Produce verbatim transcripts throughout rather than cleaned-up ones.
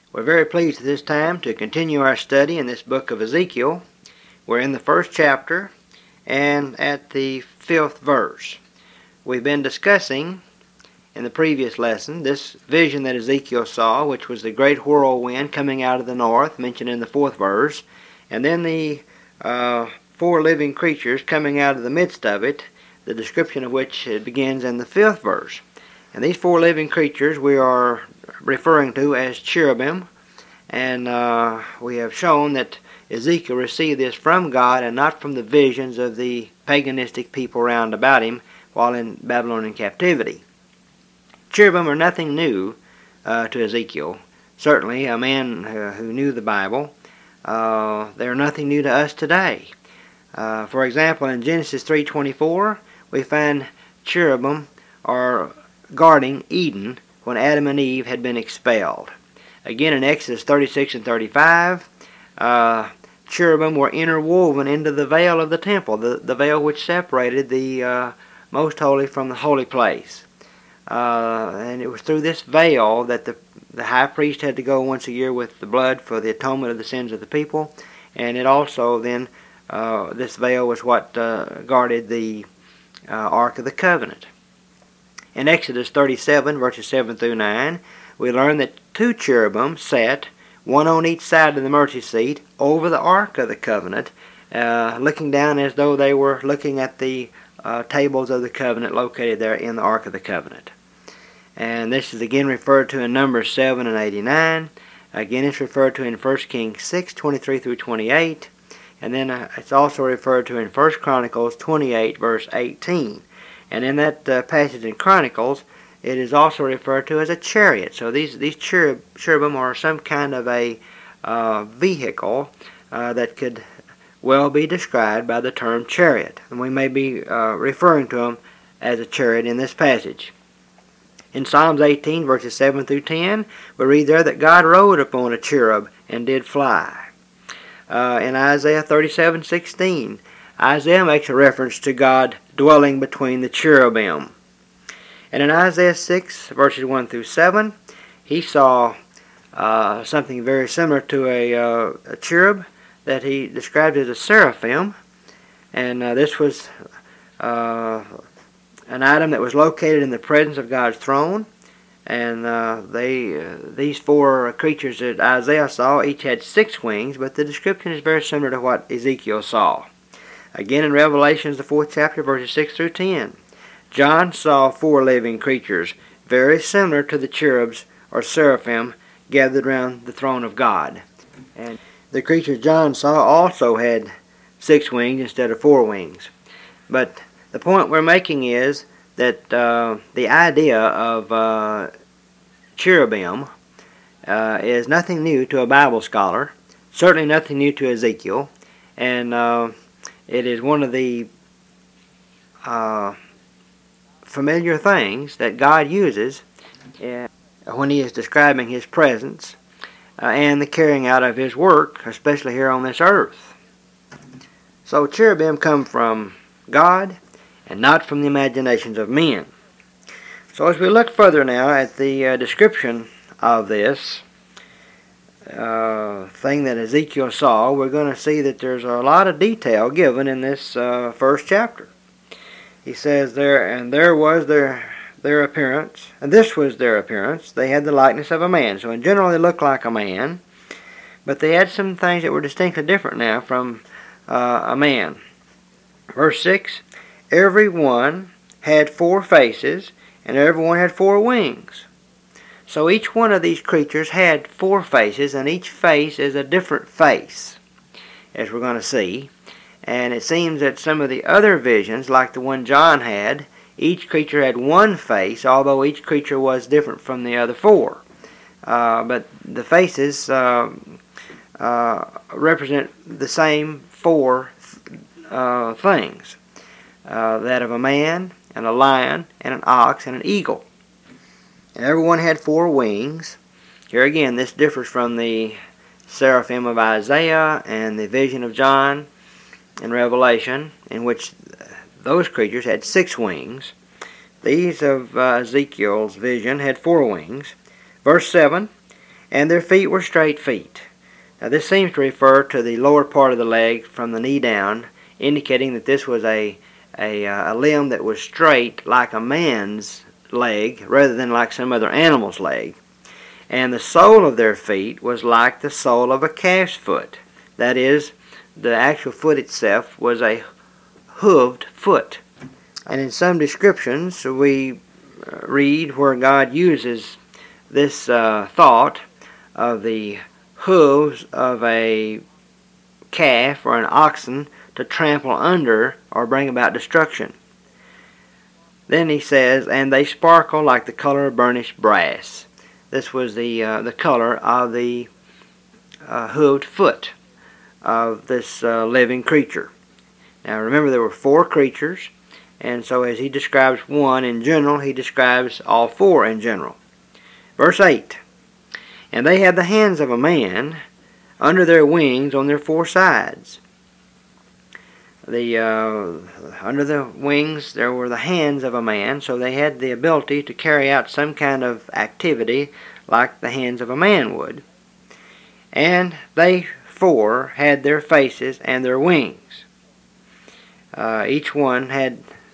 We're very pleased at this time to continue our study in this book of Ezekiel. We're in the first chapter and at the fifth verse. We've been discussing in the previous lesson this vision that Ezekiel saw, which was the great whirlwind coming out of the north, mentioned in the fourth verse, and then the uh, four living creatures coming out of the midst of it, the description of which begins in the fifth verse. And these four living creatures we are referring to as cherubim, and uh, we have shown that Ezekiel received this from God and not from the visions of the paganistic people round about him while in Babylonian captivity. Cherubim are nothing new uh, to Ezekiel. Certainly a man uh, who knew the Bible, uh, they're nothing new to us today. Uh, for example, in Genesis three twenty-four, we find cherubim are guarding Eden when Adam and Eve had been expelled. Again, in Exodus thirty-six and thirty-five, uh, cherubim were interwoven into the veil of the temple, the, the veil which separated the uh, most holy from the holy place. Uh, and it was through this veil that the, the high priest had to go once a year with the blood for the atonement of the sins of the people. And it also then, uh, this veil was what uh, guarded the uh, Ark of the Covenant. In Exodus thirty-seven, verses seven through nine, we learn that two cherubim sat, one on each side of the mercy seat, over the Ark of the Covenant, uh, looking down as though they were looking at the uh, tables of the covenant located there in the Ark of the Covenant. And this is again referred to in Numbers seven and eighty-nine. Again, it's referred to in First Kings six, twenty-three through twenty-eight. And then uh, it's also referred to in First Chronicles twenty-eight, verse eighteen. And in that uh, passage in Chronicles, it is also referred to as a chariot. So these these cherub, cherubim are some kind of a uh, vehicle uh, that could well be described by the term chariot. And we may be uh, referring to them as a chariot in this passage. In Psalms eighteen, verses seven through ten, we read there that God rode upon a cherub and did fly. Uh, in Isaiah thirty-seven, sixteen, Isaiah makes a reference to God dwelling between the cherubim. And in Isaiah six, verses one through seven, he saw uh, something very similar to a, uh, a cherub that he described as a seraphim. And uh, this was uh, an item that was located in the presence of God's throne. And uh, they, uh, these four creatures that Isaiah saw each had six wings, but the description is very similar to what Ezekiel saw. Again, in Revelation, the fourth chapter, verses six through ten, John saw four living creatures, very similar to the cherubs or seraphim gathered around the throne of God. And the creatures John saw also had six wings instead of four wings. But the point we're making is that uh, the idea of uh, cherubim uh, is nothing new to a Bible scholar, certainly nothing new to Ezekiel, and uh, it is one of the uh, familiar things that God uses uh, when He is describing His presence uh, and the carrying out of His work, especially here on this earth. So cherubim come from God and not from the imaginations of men. So as we look further now at the uh, description of this Uh, thing that Ezekiel saw, we're going to see that there's a lot of detail given in this uh, first chapter. He says there, and there was their their appearance, and this was their appearance. They had the likeness of a man. So in general they looked like a man, but they had some things that were distinctly different now from uh, a man. Verse six, every one had four faces, and every one had four wings. So each one of these creatures had four faces, and each face is a different face, as we're going to see. And it seems that some of the other visions, like the one John had, each creature had one face, although each creature was different from the other four. Uh, but the faces uh, uh, represent the same four uh, things. Uh, that of a man, and a lion, and an ox, and an eagle. And everyone had four wings. Here again, this differs from the seraphim of Isaiah and the vision of John in Revelation, in which those creatures had six wings. These of uh, Ezekiel's vision had four wings. Verse seven, and their feet were straight feet. Now this seems to refer to the lower part of the leg from the knee down, indicating that this was a, a, uh, a limb that was straight like a man's leg rather than like some other animal's leg. And the sole of their feet was like the sole of a calf's foot. That is, the actual foot itself was a hooved foot. And in some descriptions we read where God uses this uh, thought of the hooves of a calf or an oxen to trample under or bring about destruction. Then he says, and they sparkle like the color of burnished brass. This was the uh, the color of the uh, hooved foot of this uh, living creature. Now remember, there were four creatures, and so as he describes one in general, he describes all four in general. Verse eight, and they had the hands of a man under their wings on their four sides. The uh, under the wings there were the hands of a man, so they had the ability to carry out some kind of activity like the hands of a man would. And they four had their faces and their wings. Uh, each one had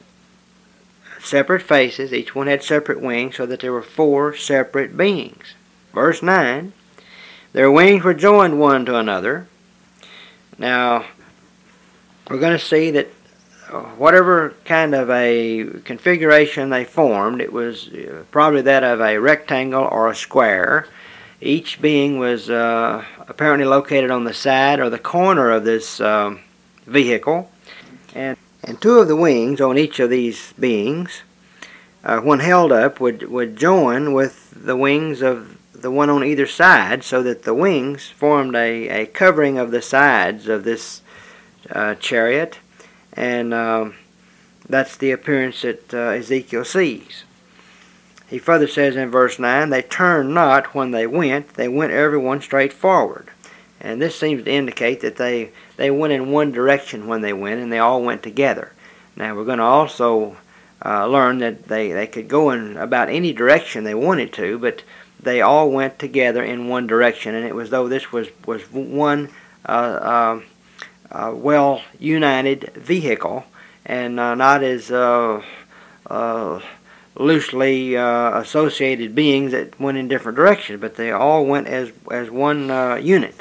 separate faces, each one had separate wings, so that there were four separate beings. Verse nine, their wings were joined one to another. Now, we're going to see that whatever kind of a configuration they formed, it was probably that of a rectangle or a square. Each being was uh, apparently located on the side or the corner of this um, vehicle. And, and two of the wings on each of these beings, uh, when held up, would, would join with the wings of the one on either side, so that the wings formed a, a covering of the sides of this Uh, chariot, and uh, that's the appearance that uh, Ezekiel sees. He further says in verse nine, they turned not when they went, they went every one straight forward. And this seems to indicate that they, they went in one direction when they went, and they all went together. Now we're going to also uh, learn that they, they could go in about any direction they wanted to, but they all went together in one direction, and it was though this was, was one uh, uh, Uh, well united vehicle, and uh, not as uh, uh, loosely uh, associated beings that went in different directions, but they all went as as one uh, unit.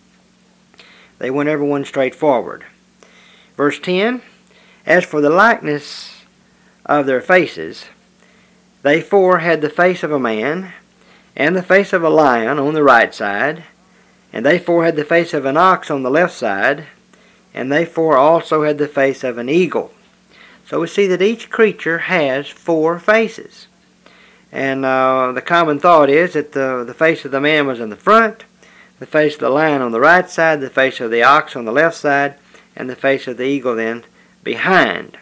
They went everyone straight forward. Verse ten, as for the likeness of their faces, they four had the face of a man, and the face of a lion on the right side, and they four had the face of an ox on the left side, and they four also had the face of an eagle. So we see that each creature has four faces. And uh, the common thought is that the, the face of the man was in the front, the face of the lion on the right side, the face of the ox on the left side, and the face of the eagle then behind.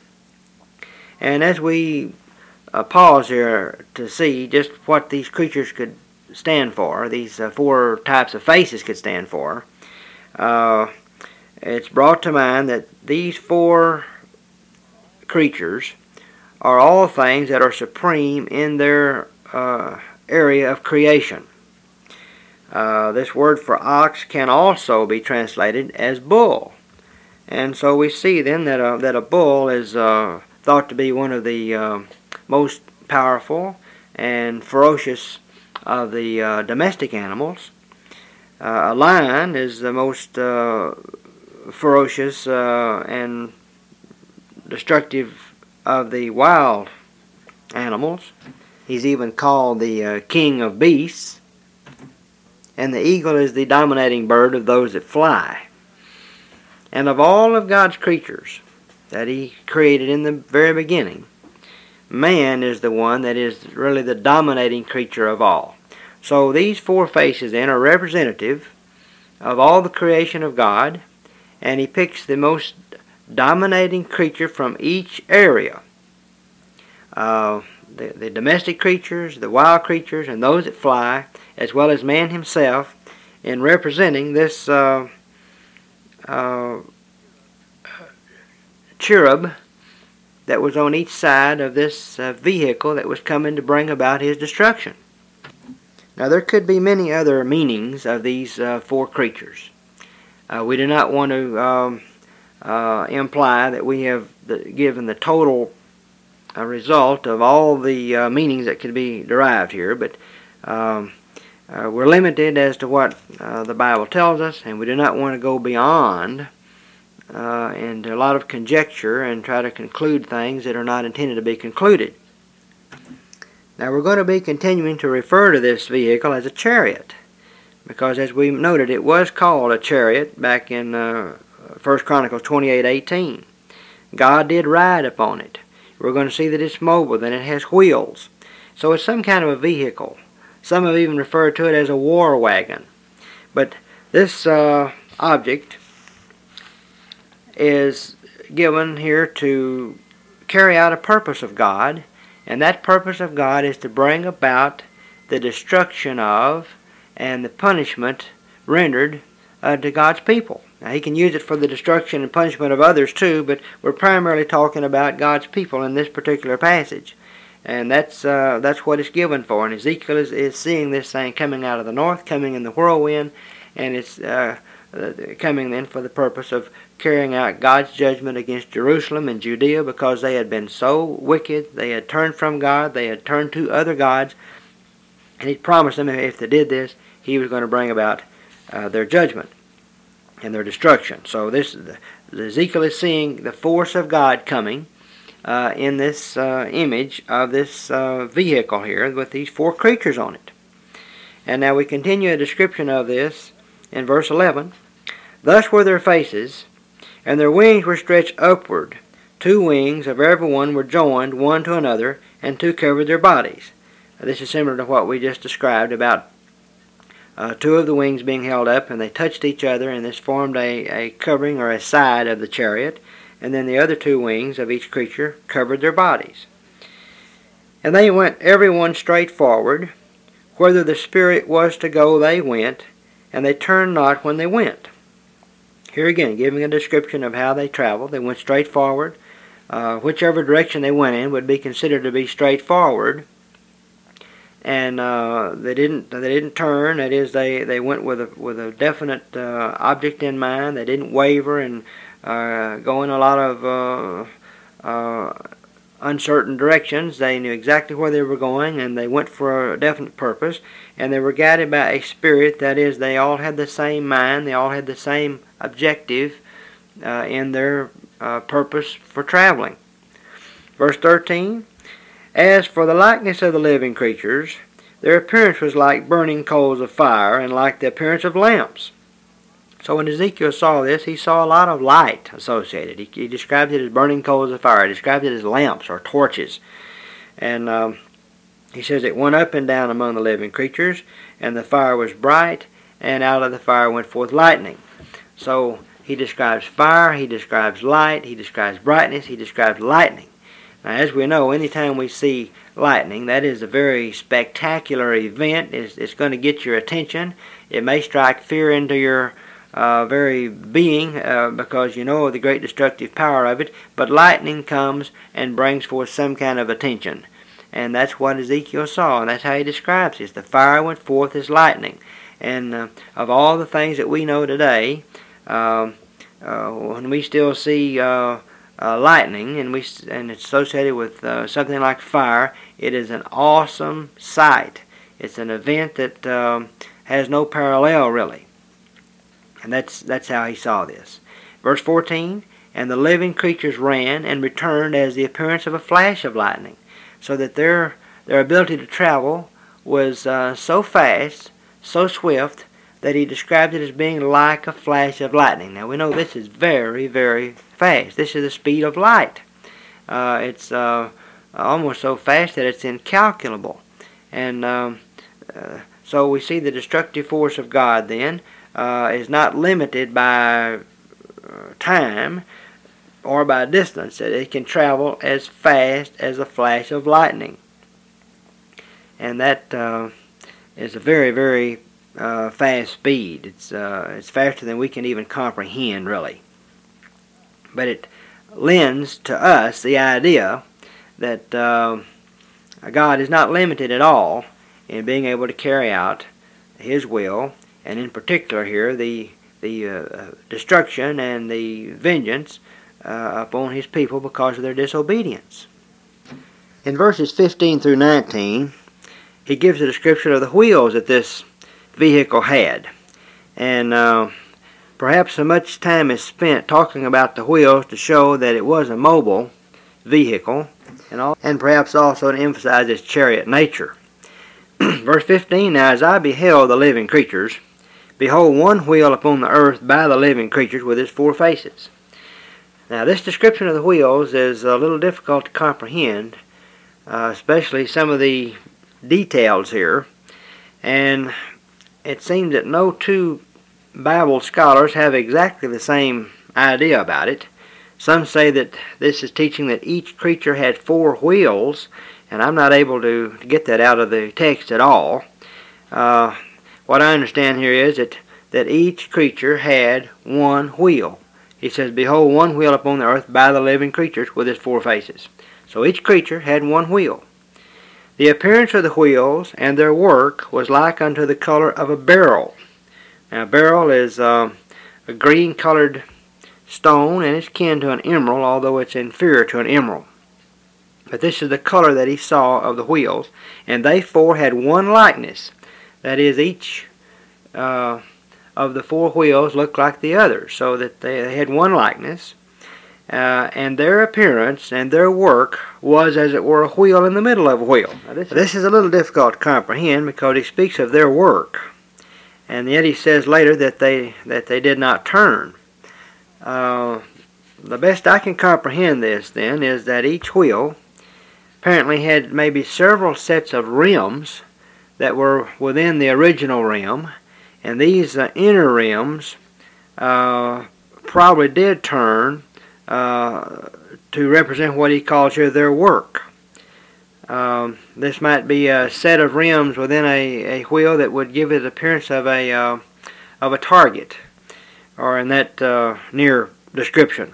And as we uh, pause here to see just what these creatures could stand for, these uh, four types of faces could stand for, uh, it's brought to mind that these four creatures are all things that are supreme in their uh, area of creation. Uh, this word for ox can also be translated as bull. And so we see then that a, that a bull is uh, thought to be one of the uh, most powerful and ferocious of the uh, domestic animals. Uh, a lion is the most uh, ferocious uh, and destructive of the wild animals. He's even called the uh, king of beasts. And the eagle is the dominating bird of those that fly. And of all of God's creatures that he created in the very beginning, man is the one that is really the dominating creature of all. So these four faces then are representative of all the creation of God, and he picks the most dominating creature from each area. Uh, the, the domestic creatures, the wild creatures, and those that fly, as well as man himself, in representing this uh, uh, cherub that was on each side of this uh, vehicle that was coming to bring about his destruction. Now there could be many other meanings of these uh, four creatures. Uh, we do not want to um, uh, imply that we have the, given the total uh, result of all the uh, meanings that could be derived here, but um, uh, we're limited as to what uh, the Bible tells us, and we do not want to go beyond uh, into a lot of conjecture and try to conclude things that are not intended to be concluded. Now we're going to be continuing to refer to this vehicle as a chariot, because as we noted, it was called a chariot back in uh, First Chronicles twenty-eight eighteen. God did ride upon it. We're going to see that it's mobile, that it has wheels. So it's some kind of a vehicle. Some have even referred to it as a war wagon. But this uh, object is given here to carry out a purpose of God, and that purpose of God is to bring about the destruction of and the punishment rendered uh, to God's people. Now, he can use it for the destruction and punishment of others too, but we're primarily talking about God's people in this particular passage. And that's uh, that's what it's given for. And Ezekiel is, is seeing this thing coming out of the north, coming in the whirlwind, and it's uh, coming then for the purpose of carrying out God's judgment against Jerusalem and Judea, because they had been so wicked, they had turned from God, they had turned to other gods, and he promised them if they did this, he was going to bring about uh, their judgment and their destruction. So this Ezekiel is seeing the force of God coming uh, in this uh, image of this uh, vehicle here with these four creatures on it. And now we continue a description of this in verse eleven. Thus were their faces, and their wings were stretched upward. Two wings of every one were joined one to another, and two covered their bodies. Now, this is similar to what we just described about uh, two of the wings being held up, and they touched each other, and this formed a, a covering or a side of the chariot, and then the other two wings of each creature covered their bodies. And they went every one straight forward. Whither the Spirit was to go, they went, and they turned not when they went. Here again, giving a description of how they traveled. They went straight forward. Uh, whichever direction they went in would be considered to be straight forward. And uh, they didn't they didn't turn. That is, they, they went with a with a definite uh, object in mind. They didn't waver and uh, go in a lot of uh, uh, uncertain directions. They knew exactly where they were going, and they went for a definite purpose. And they were guided by a spirit. That is, they all had the same mind. They all had the same objective uh, in their uh, purpose for traveling. Verse thirteen, as for the likeness of the living creatures, their appearance was like burning coals of fire, and like the appearance of lamps. So when Ezekiel saw this, he saw a lot of light associated. He, he described it as burning coals of fire. He described it as lamps or torches. And um, he says it went up and down among the living creatures, and the fire was bright, and out of the fire went forth lightning. So he describes fire, he describes light, he describes brightness, he describes lightning. Now, as we know, anytime we see lightning, that is a very spectacular event. It's, it's going to get your attention. It may strike fear into your uh, very being uh, because you know of the great destructive power of it. But lightning comes and brings forth some kind of attention. And that's what Ezekiel saw, and that's how he describes it. The fire went forth as lightning. And uh, of all the things that we know today, uh, uh, when we still see uh, uh, lightning, and we and it's associated with uh, something like fire, it is an awesome sight. It's an event that um, has no parallel, really. And that's that's how he saw this. Verse fourteen, and the living creatures ran and returned as the appearance of a flash of lightning, so that their their ability to travel was uh, so fast, so swift, that he described it as being like a flash of lightning. Now we know this is very, very fast. This is the speed of light. Uh, it's uh, almost so fast that it's incalculable. And um, uh, so we see the destructive force of God then uh, is not limited by uh, time or by distance. It can travel as fast as a flash of lightning. And that uh, is a very, very uh, fast speed. It's uh, it's faster than we can even comprehend, really. But it lends to us the idea that uh, God is not limited at all in being able to carry out His will, and in particular here the the uh, destruction and the vengeance uh, upon His people because of their disobedience. In verses fifteen through nineteen, he gives a description of the wheels that this vehicle had. And uh, perhaps so much time is spent talking about the wheels to show that it was a mobile vehicle, and, all, and perhaps also to emphasize its chariot nature. Verse fifteen, Now as I beheld the living creatures, behold, one wheel upon the earth by the living creatures with its four faces. Now this description of the wheels is a little difficult to comprehend, uh, especially some of the details here, and it seems that no two Bible scholars have exactly the same idea about it. Some say that this is teaching that each creature had four wheels, and I'm not able to, to get that out of the text at all. Uh, what I understand here is that, that each creature had one wheel. He says, Behold, one wheel upon the earth by the living creatures with its four faces. So each creature had one wheel. The appearance of the wheels and their work was like unto the color of a beryl. Now, beryl is uh, a green-colored stone, and it's kin to an emerald, although it's inferior to an emerald. But this is the color that he saw of the wheels, and they four had one likeness. That is, each uh, of the four wheels looked like the other, so that they had one likeness. Uh, and their appearance and their work was as it were a wheel in the middle of a wheel. Now this, this is a little difficult to comprehend because he speaks of their work, and yet he says later that they that they did not turn. Uh, the best I can comprehend this then is that each wheel apparently had maybe several sets of rims that were within the original rim, and these uh, inner rims uh, probably did turn Uh, to represent what he calls here their work. Um, this might be a set of rims within a, a wheel that would give it the appearance of a uh, of a target, or in that uh, near description.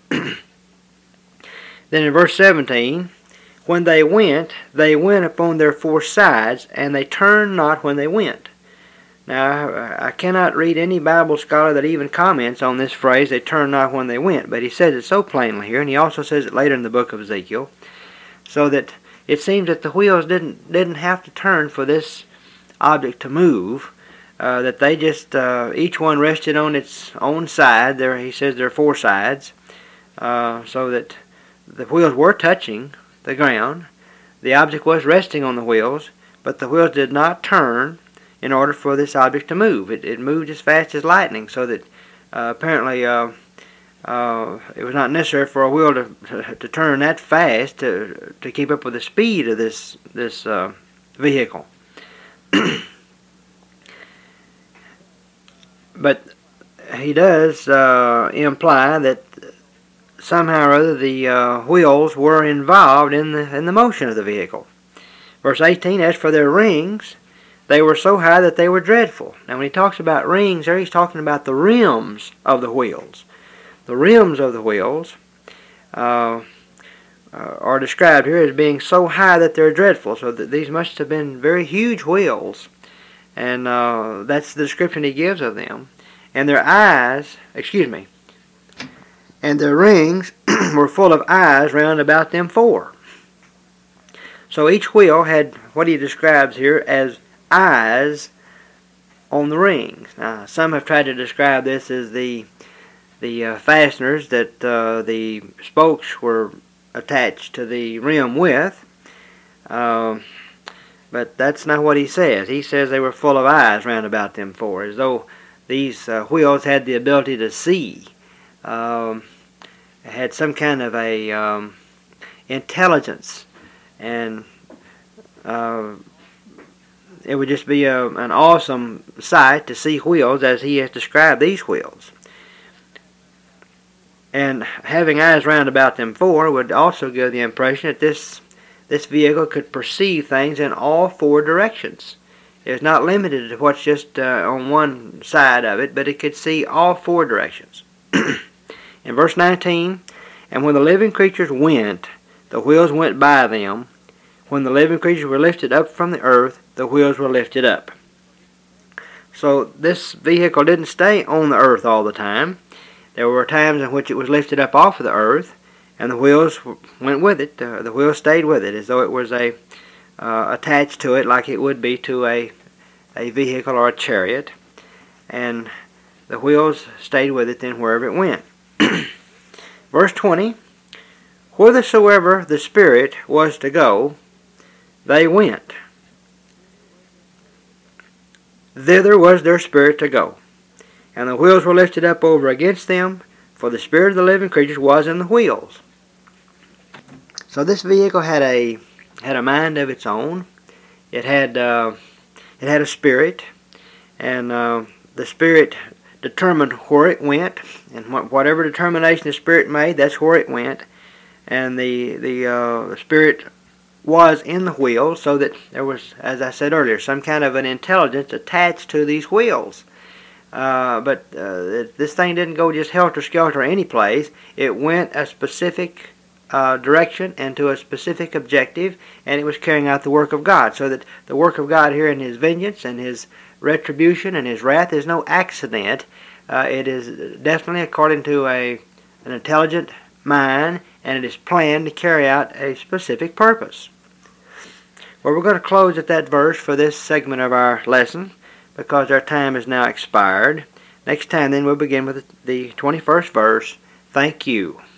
Then in verse seventeen, when they went, they went upon their four sides, and they turned not when they went. Now, I cannot read any Bible scholar that even comments on this phrase, they turned not when they went, but he says it so plainly here, and he also says it later in the book of Ezekiel, so that it seems that the wheels didn't didn't have to turn for this object to move, uh, that they just, uh, each one rested on its own side. There, he says there are four sides, uh, so that the wheels were touching the ground, the object was resting on the wheels, but the wheels did not turn in order for this object to move. It, it moved as fast as lightning, so that uh, apparently uh, uh, it was not necessary for a wheel to, to, to turn that fast to to keep up with the speed of this this uh, vehicle. But he does uh, imply that somehow or other the uh, wheels were involved in the in the motion of the vehicle. Verse eighteen, as for their rings, they were so high that they were dreadful. Now when he talks about rings there, he's talking about the rims of the wheels. The rims of the wheels uh, uh, are described here as being so high that they're dreadful. So that these must have been very huge wheels. And uh, that's the description he gives of them. And their eyes, excuse me, and their rings were full of eyes round about them four. So each wheel had what he describes here as eyes on the rings. Now, some have tried to describe this as the the uh, fasteners that uh, the spokes were attached to the rim with, uh, but that's not what he says. He says they were full of eyes round about them four, as though these uh, wheels had the ability to see, um, had some kind of a um, intelligence, and uh, it would just be a, an awesome sight to see wheels as he has described these wheels. And having eyes round about them four would also give the impression that this this vehicle could perceive things in all four directions. It's not limited to what's just uh, on one side of it, but it could see all four directions. In verse nineteen, and when the living creatures went, the wheels went by them. When the living creatures were lifted up from the earth, the wheels were lifted up. So this vehicle didn't stay on the earth all the time. There were times in which it was lifted up off of the earth, and the wheels went with it. Uh, the wheels stayed with it, as though it was a uh, attached to it, like it would be to a a vehicle or a chariot, and the wheels stayed with it then wherever it went. Verse twenty, whithersoever the Spirit was to go, they went. Thither was their spirit to go. And the wheels were lifted up over against them, for the spirit of the living creatures was in the wheels. So this vehicle had a had a mind of its own. It had uh, it had a spirit, and uh, the spirit determined where it went, and wh- whatever determination the spirit made, that's where it went. And the the, uh, the spirit was in the wheels, so that there was, as I said earlier, some kind of an intelligence attached to these wheels. Uh, but uh, this thing didn't go just helter-skelter any place. It went a specific uh, direction and to a specific objective, and it was carrying out the work of God. So that the work of God here in His vengeance and His retribution and His wrath is no accident. Uh, it is definitely according to a an intelligent mind, and it is planned to carry out a specific purpose. Well, we're going to close at that verse for this segment of our lesson, because our time is now expired. Next time then we'll begin with the twenty-first verse. Thank you.